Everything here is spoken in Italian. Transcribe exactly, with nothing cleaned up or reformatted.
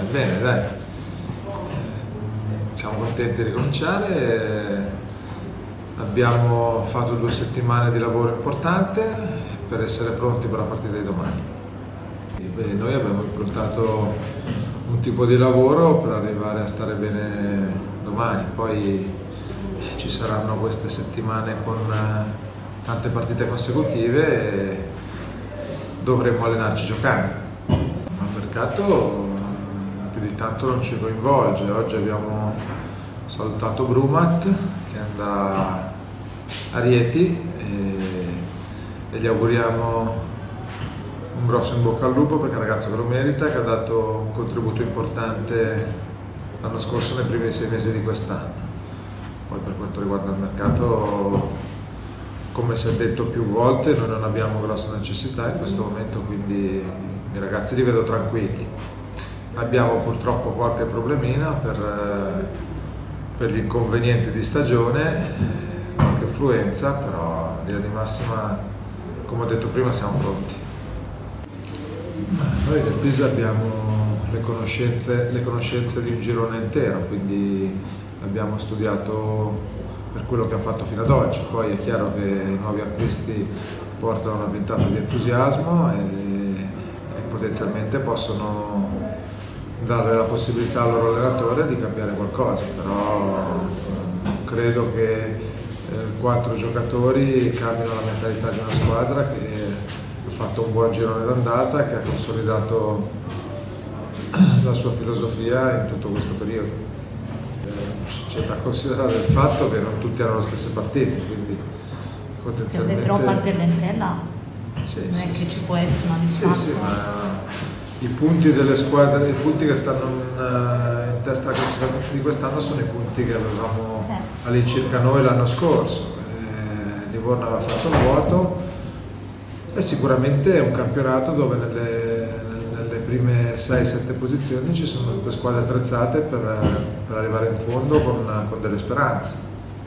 bene, dai. Siamo contenti di ricominciare. Abbiamo fatto due settimane di lavoro importante per essere pronti per la partita di domani. Beh, noi abbiamo improntato un tipo di lavoro per arrivare a stare bene domani, poi ci saranno queste settimane con tante partite consecutive e dovremo allenarci giocando. Ma il mercato più di tanto non ci coinvolge. Oggi abbiamo salutato Brumat che andrà a Rieti e, e gli auguriamo un grosso in bocca al lupo perché è un ragazzo che lo merita, che ha dato un contributo importante l'anno scorso nei primi sei mesi di quest'anno. Poi per quanto riguarda il mercato, come si è detto più volte, noi non abbiamo grosse necessità in questo momento, quindi i ragazzi li vedo tranquilli. Abbiamo purtroppo qualche problemina per, per gli inconvenienti di stagione, qualche affluenza, però in linea di massima, come ho detto prima, siamo pronti. Noi del Pisa abbiamo le conoscenze, le conoscenze di un girone intero, quindi abbiamo studiato per quello che ha fatto fino ad oggi. Poi è chiaro che i nuovi acquisti portano una ventata di entusiasmo e, e potenzialmente possono dare la possibilità al loro allenatore di cambiare qualcosa, però non credo che eh, quattro giocatori cambino la mentalità di una squadra che ha fatto un buon girone d'andata, che ha consolidato la sua filosofia in tutto questo periodo. C'è da considerare il fatto che non tutti hanno le stesse partite, quindi potenzialmente... Però parte l'entella sì, non sì, è che sì, ci sì. può essere una distanza. Sì, sì, ma i punti delle squadre, i punti che stanno in, in testa alla classifica di quest'anno sono i punti che avevamo eh. all'incirca noi l'anno scorso. Eh, Livorno aveva fatto il vuoto e sicuramente è un campionato dove nelle, nelle prime sei sette posizioni ci sono due squadre attrezzate per, per arrivare in fondo con, con delle speranze.